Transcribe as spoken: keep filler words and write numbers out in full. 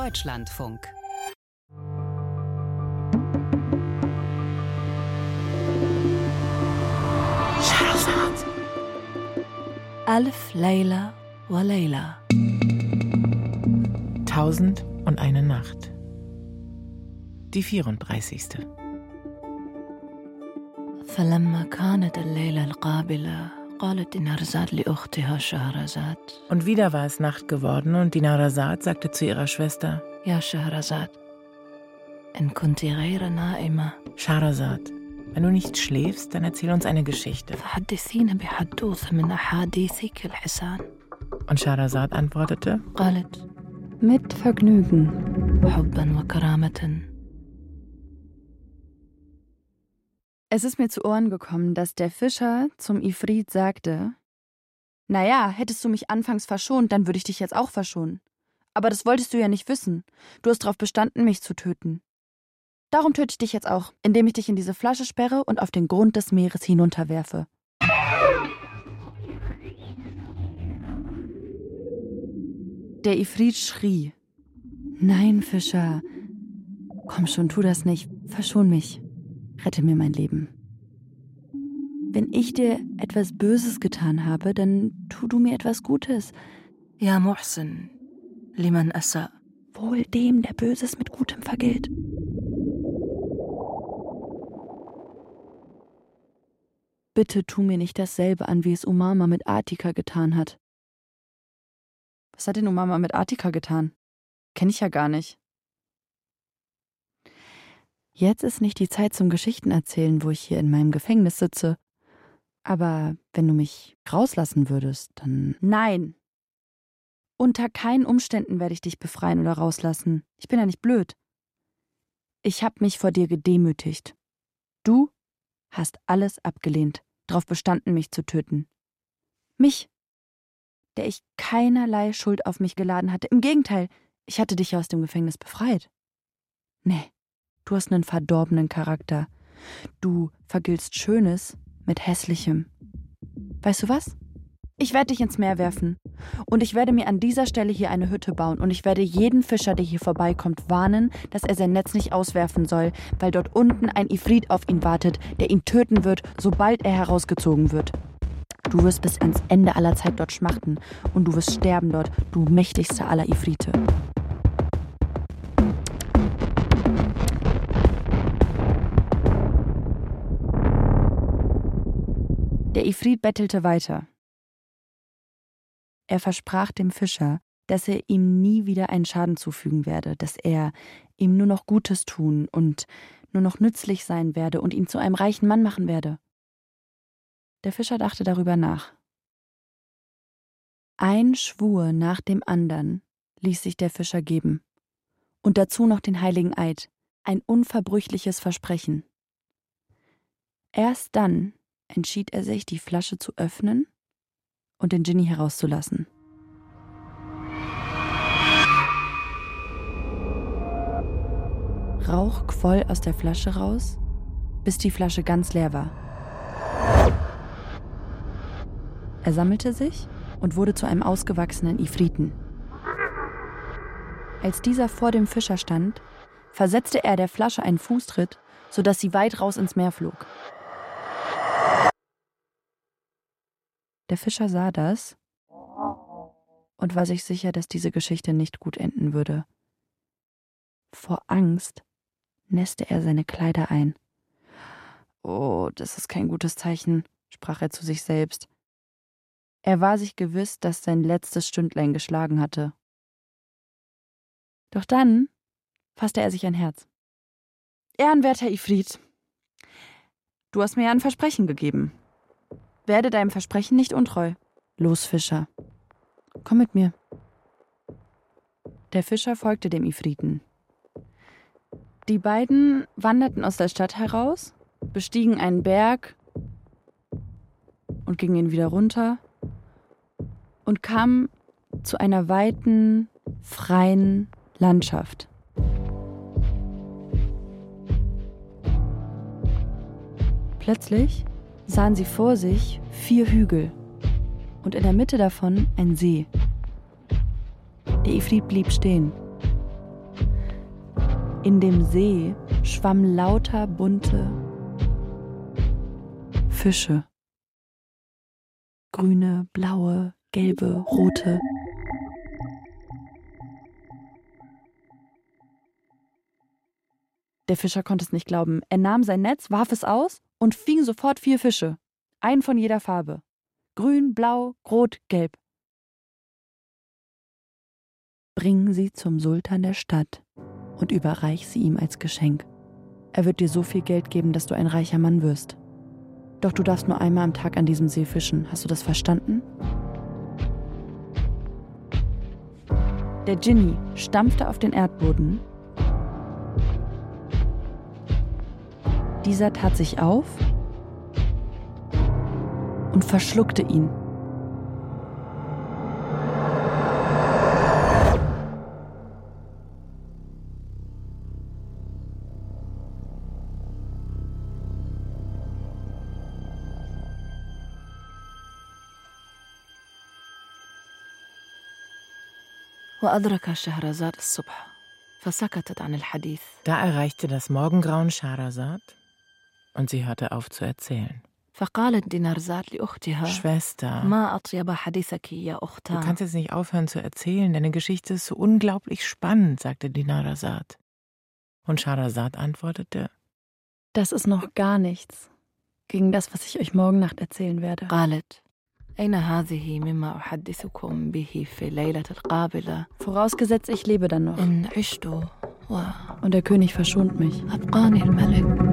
Deutschlandfunk. Scheherazad. Alf Layla wa Layla. Tausend und eine Nacht. Die vierunddreißigste. فلما كانت الليلة القابلة قالت دينارزاد لأختها شهرزاد. Und wieder war es Nacht geworden und Dinarzad sagte zu ihrer Schwester: يا شهرزاد إن كنت غير نائمة Scheherazad, wenn du nicht schläfst, dann erzähl uns eine Geschichte. فحدثينا بحدوث من أحاديثك الحسان. Und Scheherazad antwortete: قالت mit Vergnügen حبا وكرامة. Es ist mir zu Ohren gekommen, dass der Fischer zum Ifrit sagte: Naja, hättest du mich anfangs verschont, dann würde ich dich jetzt auch verschonen. Aber das wolltest du ja nicht wissen. Du hast darauf bestanden, mich zu töten. Darum töte ich dich jetzt auch, indem ich dich in diese Flasche sperre und auf den Grund des Meeres hinunterwerfe. Der Ifrit schrie: Nein, Fischer, komm schon, tu das nicht, verschon mich. Rette mir mein Leben. Wenn ich dir etwas Böses getan habe, dann tu du mir etwas Gutes. Ja Muhsin, liman asa. Wohl dem, der Böses mit Gutem vergilt. Bitte tu mir nicht dasselbe an, wie es Umama mit Atika getan hat. Was hat denn Umama mit Atika getan? Kenn ich ja gar nicht. Jetzt ist nicht die Zeit zum Geschichtenerzählen, wo ich hier in meinem Gefängnis sitze. Aber wenn du mich rauslassen würdest, dann... Nein! Unter keinen Umständen werde ich dich befreien oder rauslassen. Ich bin ja nicht blöd. Ich habe mich vor dir gedemütigt. Du hast alles abgelehnt, darauf bestanden, mich zu töten. Mich, der ich keinerlei Schuld auf mich geladen hatte. Im Gegenteil, ich hatte dich ja aus dem Gefängnis befreit. Nee. Du hast einen verdorbenen Charakter. Du vergiltst Schönes mit Hässlichem. Weißt du was? Ich werde dich ins Meer werfen. Und ich werde mir an dieser Stelle hier eine Hütte bauen. Und ich werde jeden Fischer, der hier vorbeikommt, warnen, dass er sein Netz nicht auswerfen soll, weil dort unten ein Ifrit auf ihn wartet, der ihn töten wird, sobald er herausgezogen wird. Du wirst bis ans Ende aller Zeit dort schmachten. Und du wirst sterben dort, du mächtigster aller Ifrite. Der Ifrit bettelte weiter. Er versprach dem Fischer, dass er ihm nie wieder einen Schaden zufügen werde, dass er ihm nur noch Gutes tun und nur noch nützlich sein werde und ihn zu einem reichen Mann machen werde. Der Fischer dachte darüber nach. Ein Schwur nach dem anderen ließ sich der Fischer geben. Und dazu noch den heiligen Eid, ein unverbrüchliches Versprechen. Erst dann entschied er sich, die Flasche zu öffnen und den Dschinni herauszulassen. Rauch quoll aus der Flasche raus, bis die Flasche ganz leer war. Er sammelte sich und wurde zu einem ausgewachsenen Ifriten. Als dieser vor dem Fischer stand, versetzte er der Flasche einen Fußtritt, sodass sie weit raus ins Meer flog. Der Fischer sah das und war sich sicher, dass diese Geschichte nicht gut enden würde. Vor Angst nässte er seine Kleider ein. Oh, das ist kein gutes Zeichen, sprach er zu sich selbst. Er war sich gewiss, dass sein letztes Stündlein geschlagen hatte. Doch dann fasste er sich ein Herz. Ehrenwerter Ifrit, du hast mir ja ein Versprechen gegeben. Werde deinem Versprechen nicht untreu. Los, Fischer, komm mit mir. Der Fischer folgte dem Ifriten. Die beiden wanderten aus der Stadt heraus, bestiegen einen Berg und gingen ihn wieder runter und kamen zu einer weiten, freien Landschaft. Plötzlich sahen sie vor sich vier Hügel und in der Mitte davon ein See. Der Ifrit blieb stehen. In dem See schwammen lauter bunte Fische. Grüne, blaue, gelbe, rote. Der Fischer konnte es nicht glauben. Er nahm sein Netz, warf es aus und fing sofort vier Fische. Einen von jeder Farbe. Grün, blau, rot, gelb. Bring sie zum Sultan der Stadt und überreich sie ihm als Geschenk. Er wird dir so viel Geld geben, dass du ein reicher Mann wirst. Doch du darfst nur einmal am Tag an diesem See fischen. Hast du das verstanden? Der Dschinni stampfte auf den Erdboden. Dieser tat sich auf und verschluckte ihn. وأدرك شهرزاد الصبح فسكتت عن الحديث. Da erreichte das Morgengrauen Scheherazad und sie hörte auf zu erzählen. فقالت دينارزاد لأختها Schwester, ما أطيب حديثك يا du أختها. kannst jetzt nicht aufhören zu erzählen, deine Geschichte ist so unglaublich spannend, sagte Dinarzad. Und Scheherazad antwortete: Das ist noch gar nichts gegen das, was ich euch morgen Nacht erzählen werde. قالت أين هذه مما أحدثكم به في الليلة القابلة. Vorausgesetzt, ich lebe dann noch. إن عشت Und der König verschont mich. وأبقاني الملك.